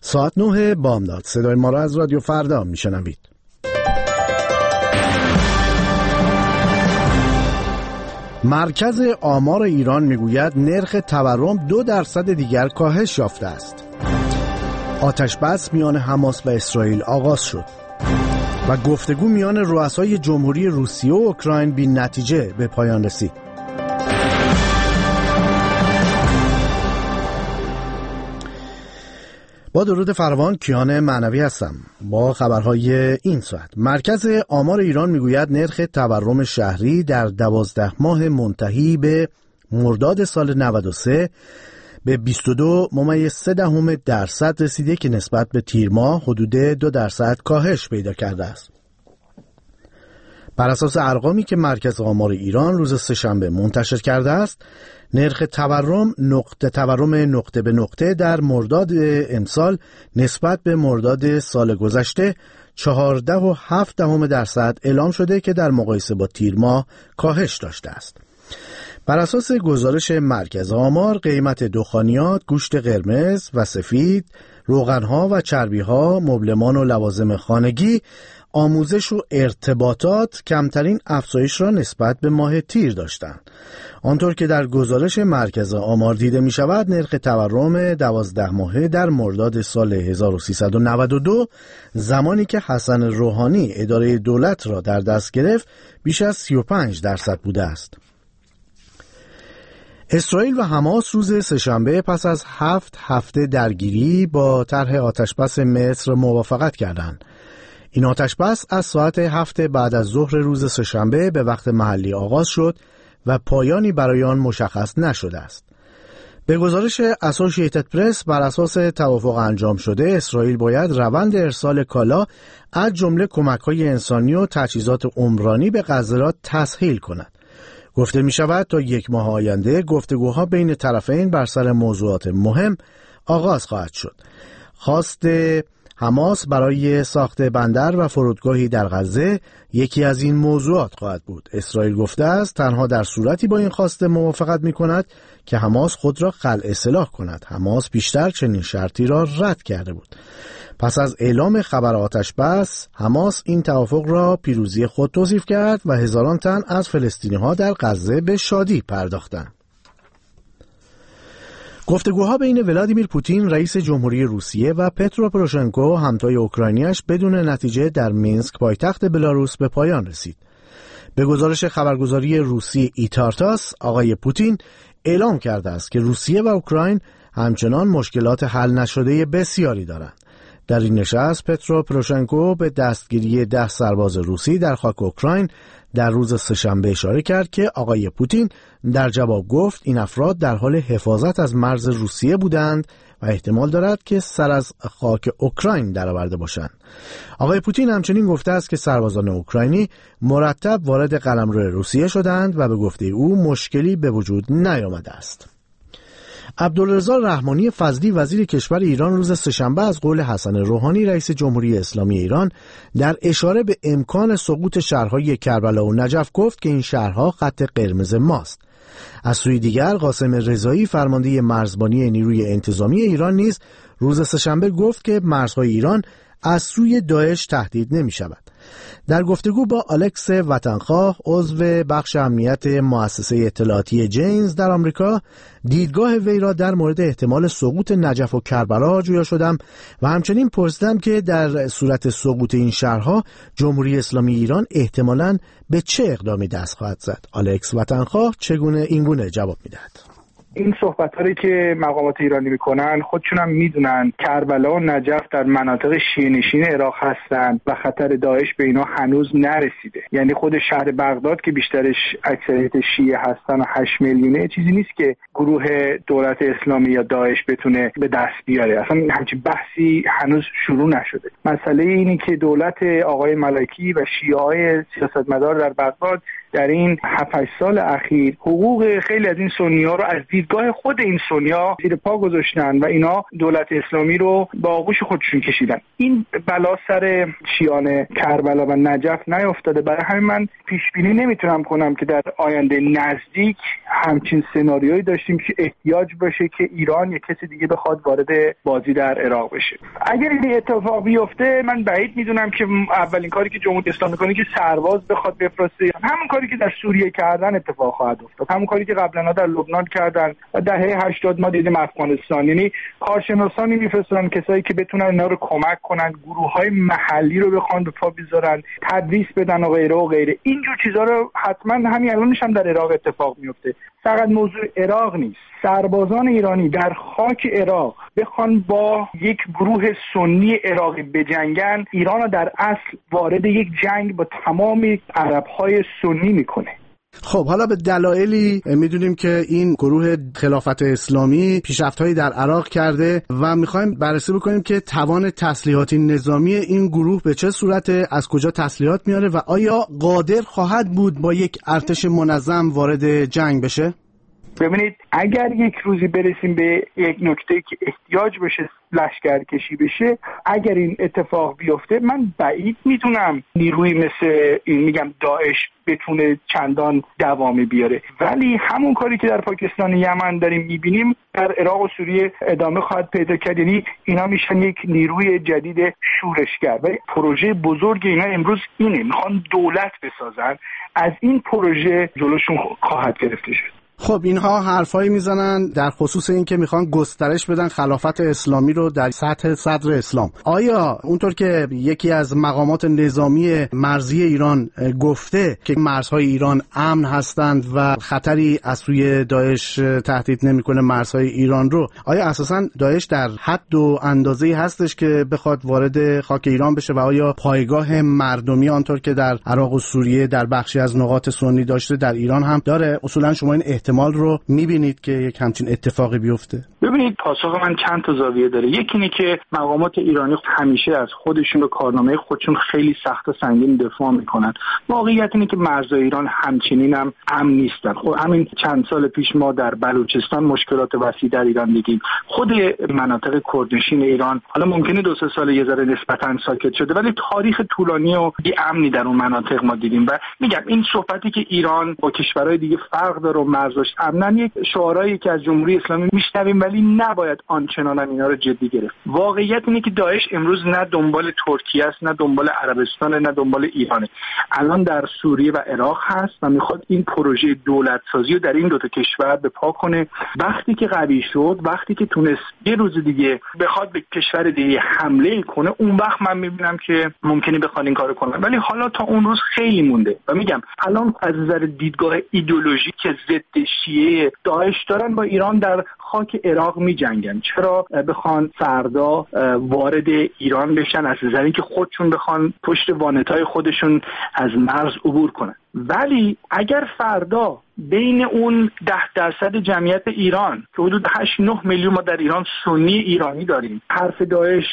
ساعت 9 بامداد. صدای ما را از رادیو فردا میشنوید. مرکز آمار ایران میگوید نرخ تورم 2% دیگر کاهش یافته است. آتش بس میان حماس و اسرائیل آغاز شد و گفتگو میان رؤسای جمهوری روسیه و اوکراین بی نتیجه به پایان رسید. با درود فراوان، کیان معنوی هستم با خبرهای این ساعت. مرکز آمار ایران میگوید نرخ تورم شهری در 12 ماه منتهی به مرداد سال 93 به 22.3% رسیده که نسبت به تیر ماه حدود 2% کاهش پیدا کرده است. بر اساس ارقامی که مرکز آمار ایران روز سه‌شنبه منتشر کرده است، نرخ تورم نقطه به نقطه در مرداد امسال نسبت به مرداد سال گذشته 14.7% اعلام شده که در مقایسه با تیر ماه کاهش داشته است. بر اساس گزارش مرکز آمار، قیمت دخانیات، گوشت قرمز و سفید، روغنها و چربیها، مبلمان و لوازم خانگی، آموزش و ارتباطات کمترین افزایش را نسبت به ماه تیر داشتند. آنطور که در گزارش مرکز آمار دیده می شود، نرخ تورم 12 ماهه در مرداد سال 1392 زمانی که حسن روحانی اداره دولت را در دست گرفت بیش از 35% بوده است. اسرائیل و حماس روز سه‌شنبه پس از 7 هفته درگیری با طرح آتشبس مصر موافقت کردند. این آتشبس از ساعت 7 بعد از ظهر روز سه‌شنبه به وقت محلی آغاز شد و پایانی برای آن مشخص نشده است. به گزارش اسوسییتد پرس، بر اساس توافق انجام شده، اسرائیل باید روند ارسال کالا از جمله کمک‌های انسانی و تجهیزات عمرانی به غزه را تسهیل کند. گفته می شود تا 1 ماه آینده گفتگوها بین طرفین بر سر موضوعات مهم آغاز خواهد شد. خواست حماس برای ساخت بندر و فرودگاهی در غزه یکی از این موضوعات خواهد بود. اسرائیل گفته است تنها در صورتی با این خواسته موافقت می کند که حماس خود را خلع سلاح کند. حماس بیشتر چنین شرطی را رد کرده بود. پس از اعلام خبر آتش بس، حماس این توافق را پیروزی خود توصیف کرد و هزاران تن از فلسطینی‌ها در غزه به شادی پرداختند. گفتگوها بین ولادیمیر پوتین رئیس جمهوری روسیه و پترو پروشنکو همتای اوکراینیش بدون نتیجه در مینسک پایتخت بلاروس به پایان رسید. به گزارش خبرگزاری روسی ایتارتاس، آقای پوتین اعلام کرده است که روسیه و اوکراین همچنان مشکلات حل نشده بسیاری دارند. در این نشست پترو پروشنکو به دستگیری 10 سرباز روسی در خاک اوکراین در روز سه‌شنبه اشاره کرد که آقای پوتین در جواب گفت این افراد در حال حفاظت از مرز روسیه بودند و احتمال دارد که سر از خاک اوکراین درآورده باشند. آقای پوتین همچنین گفته است که سربازان اوکراینی مرتب وارد قلمرو روسیه شدند و به گفته او مشکلی به وجود نیامده است. عبدالرضا رحمانی فضلی وزیر کشور ایران روز سه‌شنبه از قول حسن روحانی رئیس جمهوری اسلامی ایران در اشاره به امکان سقوط شهرهای کربلا و نجف گفت که این شهرها خط قرمز ماست. از سوی دیگر قاسم رضایی فرمانده مرزبانی نیروی انتظامی ایران نیز روز سه‌شنبه گفت که مرزهای ایران از سوی داعش تهدید نمی شود. در گفتگو با الکس وطنخواه عضو بخش امنیت مؤسسه اطلاعاتی جینز در آمریکا، دیدگاه وی را در مورد احتمال سقوط نجف و کربلا جویا شدم و همچنین پرسیدم که در صورت سقوط این شهرها جمهوری اسلامی ایران احتمالاً به چه اقدامی دست خواهد زد. الکس وطنخواه اینگونه جواب میدهد: این صحبت‌هایی که مقامات ایرانی میکنن خودشون هم میدونن کربلا و نجف در مناطق شیعه‌نشین عراق هستن و خطر داعش به اینا هنوز نرسیده. یعنی خود شهر بغداد که بیشترش اکثریت شیعه هستن و 8 میلیونه چیزی نیست که گروه دولت اسلامی یا داعش بتونه به دست بیاره. اصلا همچین بحثی هنوز شروع نشده. مسئله اینی که دولت آقای مالکی و شیعه‌های سیاستمدار در بغداد در این 7-8 سال اخیر حقوق خیلی از این سنی‌ها رو از دیدگاه خود این سنی‌ها زیر پا گذاشتن و اینا دولت اسلامی رو با آغوش خودشون کشیدن. این بلا سر شیعان کربلا و نجف نیافتاده. برای همین من پیش بینی نمیتونم کنم که در آینده نزدیک همچین سناریویی داشتیم که احتیاج باشه که ایران یا کسی دیگه بخواد وارد بازی در عراق بشه. اگر این اتفاق بیفته من بعید میدونم که اولین کاری که جمهوری اسلامی کنه که سرباز بخواد بفرسته. همون کاری که در سوریه کردن اتفاق خواهد افتاد، همون کاری که قبلا در لبنان کردن و دهه 80 ما دیدیم افغانستان. یعنی کارشناسانی میفرستن، کسایی که بتونن اینا رو کمک کنن، گروه‌های محلی رو بخوان به پا بذارن، تدریس بدن و غیره و غیره. اینجور چیزا رو حتما همین الانش هم در عراق اتفاق میفته. فقط موضوع عراق نیست. سربازان ایرانی در خاک عراق بخوان با یک گروه سنی عراقی بجنگن، ایران رو در اصل وارد یک جنگ با تمام عرب‌های سنی میکنه. خب حالا به دلایلی میدونیم که این گروه خلافت اسلامی پیشرفت‌هایی در عراق کرده و میخوایم بررسی بکنیم که توان تسلیحاتی نظامی این گروه به چه صورته، از کجا تسلیحات میاره و آیا قادر خواهد بود با یک ارتش منظم وارد جنگ بشه؟ ببینید، اگر یک روزی برسیم به یک نکته که احتیاج بشه لشکرکشی بشه، اگر این اتفاق بیفته، من بعید میتونم نیروی مثل این داعش بتونه چندان دوامی بیاره. ولی همون کاری که در پاکستان و یمن داریم میبینیم در عراق و سوریه ادامه خواهد پیدا کرد. یعنی اینا میشن یک نیروی جدید شورشگر و پروژه بزرگ اینا امروز اینه، میخوان دولت بسازن. از این پروژه جلوشون خواهد گرفته شد. خب اینها حرفایی میزنن در خصوص این که میخوان گسترش بدن خلافت اسلامی رو در سطح صدر اسلام. آیا اونطور که یکی از مقامات نظامی مرزی ایران گفته که مرزهای ایران امن هستند و خطری از سوی داعش تهدید نمیکنه مرزهای ایران رو، آیا اساساً داعش در حد و اندازه‌ای هستش که بخواد وارد خاک ایران بشه و آیا پایگاه مردمی آنطور که در عراق و سوریه در بخشی از نقاط سنی داشته در ایران هم داره؟ اصولاً شما این احتمال رو میبینید که یک همچین اتفاقی بیفته؟ ببینید، پاسخ من چند تا زاویه داره. یکی اینه که مقامات ایرانی همیشه از خودشون و کارنامه خودشون خیلی سخت و سنگین دفاع میکنن. واقعیت اینه که مرزهای ایران همچنین هم امن نیستن. خب همین چند سال پیش ما در بلوچستان مشکلات وسیع در ایران دیدیم. خود مناطق کردنشین ایران حالا ممکنه 2-3 سال یه ذره نسبتاً ساکت شده، ولی تاریخ طولانی و بی امنی در اون مناطق ما دیدیم. و میگم این صحبتی که ایران با کشورهای دیگه فرق داره و مرزش امنن، یک شعارهایی که از جمهوری اسلامی میشنویم، ولی نباید آنچنان اینا رو جدی گرفت. واقعیت اینه که داعش امروز نه دنبال ترکیه است، نه دنبال عربستان، نه دنبال ایرانه. الان در سوریه و عراق هست و میخواد این پروژه دولت سازی رو در این 2 کشور به پا کنه. وقتی که قوی شد، وقتی که تونست یه روز دیگه بخواد به کشور دیگه حمله کنه، اون وقت من میبینم که ممکنه بخواد این کارو کنه. ولی حالا تا اون روز خیلی مونده و میگم الان از نظر دیدگاه ایدئولوژیک ضد شیعه داعش دارن با ایران در خاک عراق می جنگن. چرا بخوان فردا وارد ایران بشن از نظر اینکه خودشون بخوان پشت وانتای خودشون از مرز عبور کنن؟ ولی اگر فردا بین اون 10% جمعیت ایران که حدود 8-9 میلیون ما در ایران سنی ایرانی داریم، حرف داعش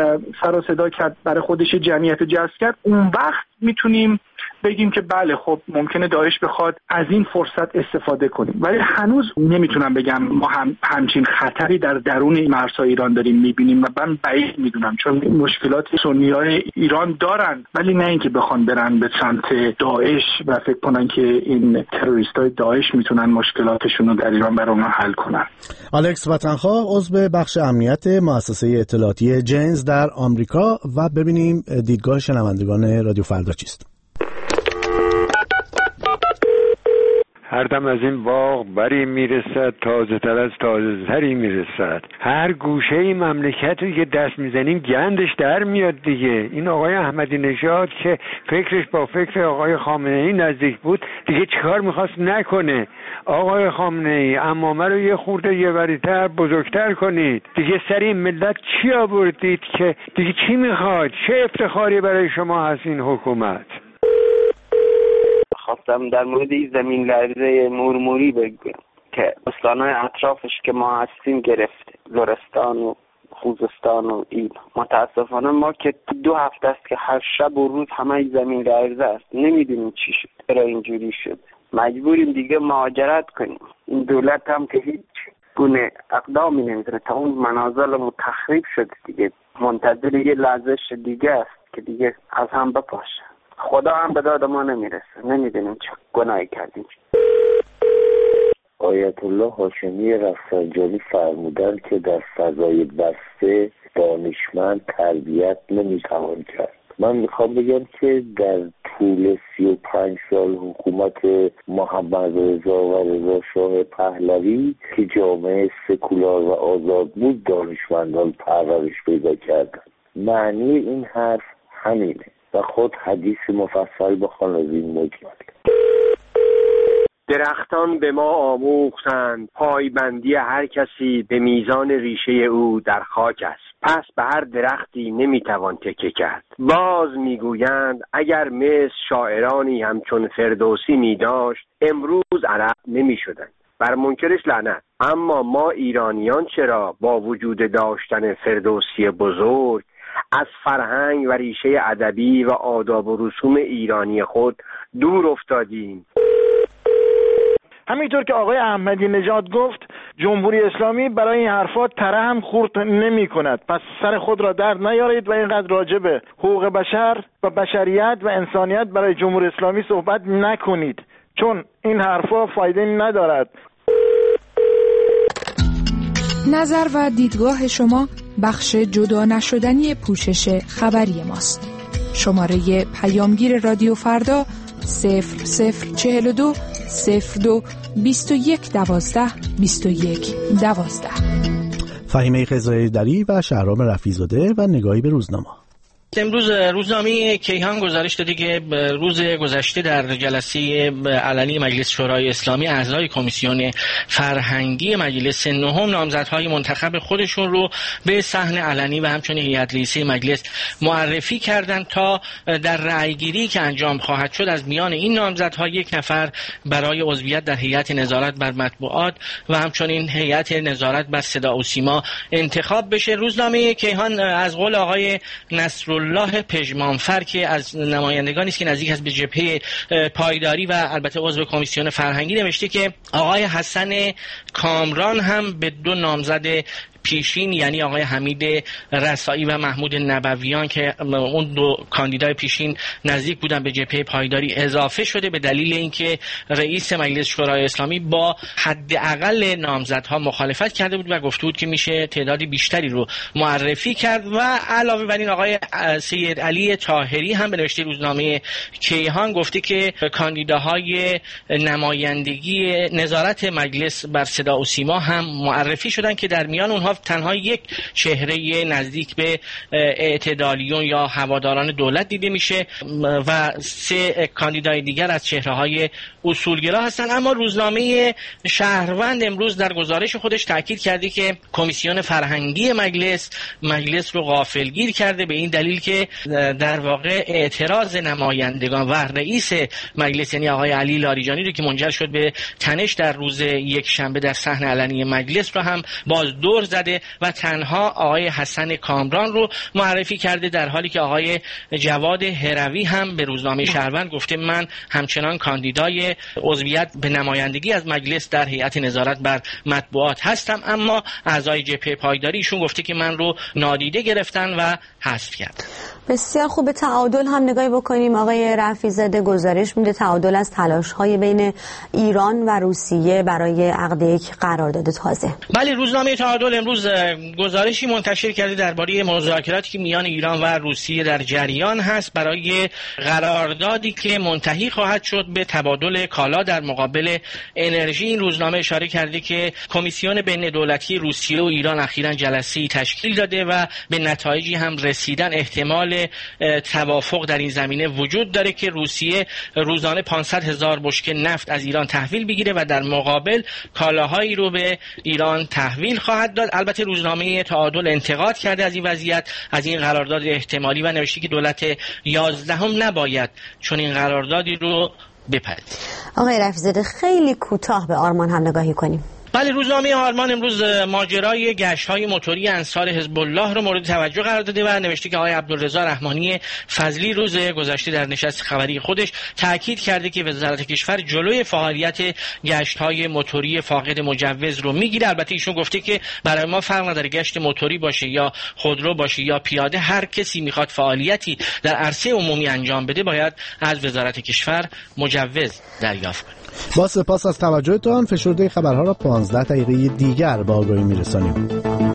سر و صدا کرد، برای خودش جمعیت جذب کرد، اون وقت میتونیم بگیم که بله خب ممکنه داعش بخواد از این فرصت استفاده کنیم. ولی هنوز نمیتونم بگم ما همچین خطری در درون مرزهای ایران داریم میبینیم و من بعید میدونم، چون مشکلات سنیای ایران دارن، ولی نه اینکه بخوان برن به سمت داعش و فکر کنن که این تروریستای داعش میتونن مشکلاتشون رو در ایران برای اونها حل کنن. الکس وطنخواه، عضو بخش امنیت مؤسسه اطلاعاتی جینز در آمریکا، و ببینیم دیدگاه شنوندگان رادیو فردا چیست. هر دم از این باغ بری میرسد، تازه تر از تازه تری میرسد. هر گوشه ای مملکتی که دست میزنیم گندش در میاد دیگه. این آقای احمدی نژاد که فکرش با فکر آقای خامنه ای نزدیک بود، دیگه چیکار میخواست نکنه؟ آقای خامنه ای عمامه رو یه خورده یه وریتر بزرگتر کنید دیگه. سر این ملت چی آوردید که دیگه چی میخواد؟ چه افتخاری برای شما هست این حکومت؟ خواستم در مورد این زمین لرزه مرموری بگم که استانهای اطرافش که ما هستیم گرفته، لرستان و خوزستان و این. متاسفانه ما که 2 هفته است که هر شب و روز همه زمین لرزه است، نمیدونیم چی شد، چرا اینجوری شد. مجبوریم دیگه مهاجرت کنیم. این دولت هم که هیچ گونه اقدامی نمیزنه، تا اون منازل تخریب شد دیگه، منتظر یه لرزش دیگه است که دیگه از هم بپاشه. خدا هم به داد ما نمیرسه، نمیدونیم چه گناهی کردیم. آیت الله هاشمی رفسنجانی فرمودند که در فضای بسته دانشمند تربیت نمیتوان کرد. من میخوام بگم که در طول 35 سال حکومت محمد رضا و رضا شاه پهلوی که جامعه سکولار و آزاد بود، دانشمندان پرورش پیدا کردند. معنی این حرف همینه و خود حدیث مفصل بخوان از این مجمل. درختان به ما آموختند پایبندی هر کسی به میزان ریشه او در خاک است. پس به هر درختی نمیتوان تکیه کرد. باز میگویند اگر مثل شاعرانی همچون فردوسی میداشت امروز عرب نمیشدند. بر منکرش لعنت. اما ما ایرانیان چرا با وجود داشتن فردوسی بزرگ از فرهنگ و ریشه ادبی و آداب و رسوم ایرانی خود دور افتادیم؟ همینطور که آقای احمدی نژاد گفت، جمهوری اسلامی برای این حرفات تره هم خورد نمی کند. پس سر خود را درد نیارید و اینقدر راجع به حقوق بشر و بشریت و انسانیت برای جمهوری اسلامی صحبت نکنید، چون این حرفا فایده ندارد. نظر و دیدگاه شما بخش جدا نشدنی پوشش خبری ماست. شماره پیامگیر رادیو فردا 0042 02 21 12 21 12. فهیمه خضرایی و شهرام رفیع‌زاده و نگاهی به روزنامه. امروز روزنامه کیهان گزارش داده که روز گذشته در جلسه علنی مجلس شورای اسلامی اعضای کمیسیون فرهنگی مجلس نهم نامزدهای منتخب خودشون رو به صحن علنی و همچنین هیئت رئیسه مجلس معرفی کردند تا در رأیگیری که انجام خواهد شد از میان این نامزدها 1 نفر برای عضویت در هیئت نظارت بر مطبوعات و همچنین هیئت نظارت بر صدا و سیما انتخاب بشه. روزنامه کیهان از قول آقای نصرالله پژمانفر که از نمایندگانی است که نزدیک است به جبهه پایداری و البته عضو کمیسیون فرهنگی نوشته که آقای حسن کامران هم به 2 نامزد پیشین یعنی آقای حمید رسایی و محمود نبویان که اون 2 کاندیدای پیشین نزدیک بودن به جبهه پایداری اضافه شده به دلیل اینکه رئیس مجلس شورای اسلامی با حداقل نامزدها مخالفت کرده بود و گفته بود که میشه تعدادی بیشتری رو معرفی کرد. و علاوه بر این آقای سید علی طاهری هم به نوشته روزنامه کیهان گفته که کاندیداهای نمایندگی نظارت مجلس بر صدا و سیما هم معرفی شدن که در میان اونها تنها 1 چهره نزدیک به اعتدالیون یا هواداران دولت دیده میشه و 3 کاندیدای دیگر از چهره‌های اصولگرا هستند. اما روزنامه شهروند امروز در گزارش خودش تاکید کرده که کمیسیون فرهنگی مجلس رو غافلگیر کرده به این دلیل که در واقع اعتراض نمایندگان و رئیس مجلس یعنی آقای علی لاریجانی رو که منجر شد به تنش در روز یکشنبه در صحن علنی مجلس رو هم باز دور زده و تنها آقای حسن کامران رو معرفی کرده، در حالی که آقای جواد هروی هم به روزنامه شهروند گفته من همچنان کاندیدای عضویت به نمایندگی از مجلس در هیئت نظارت بر مطبوعات هستم، اما اعضای جبهه پایداری ایشون گفته که من رو نادیده گرفتن و حذف کرد. بسیار خوب. به تعادل هم نگاهی بکنیم. آقای رفیع‌زاده گزارش میده تعادل از تلاش‌های بین ایران و روسیه برای عقد یک قرارداد تازه. بله، روزنامه تعادل امروز گزارشی منتشر کرده درباره مذاکراتی که میان ایران و روسیه در جریان هست برای قراردادی که منتهی خواهد شد به تبادل کالا در مقابل انرژی. این روزنامه اشاره کرده که کمیسیون بین دولتی روسیه و ایران اخیراً جلسه‌ای تشکیل داده و به نتایجی هم رسیدن. احتمال توافق در این زمینه وجود داره که روسیه روزانه 500,000 بشکه نفت از ایران تحویل بگیره و در مقابل کالاهایی رو به ایران تحویل خواهد داد. البته روزنامه تعادل انتقاد کرده از این وضعیت، از این قرارداد احتمالی و نوشته که دولت 11 نباید چون این قراردادی رو بپذیره. آقای رفیع‌زاده خیلی کوتاه به آرمان هم نگاهی کنیم. بله، روزنامه آلمان امروز ماجرای گشت‌های موتوری انصار حزب الله رو مورد توجه قرار داده و نوشته که آقای عبدالرضا رحمانی فضلی روز گذشته در نشست خبری خودش تاکید کرده که وزارت کشور جلوی فعالیت گشت‌های موتوری فاقد مجوز رو میگیره. البته ایشون گفته که برای ما فرق نداره گشت موتوری باشه یا خودرو باشه یا پیاده، هر کسی میخواد فعالیتی در عرصه عمومی انجام بده باید از وزارت کشور مجوز دریافت کنه. با سپاس از توجهتان، فشرده خبرها را 15 دقیقه دیگر با آگاهی میرسانیم.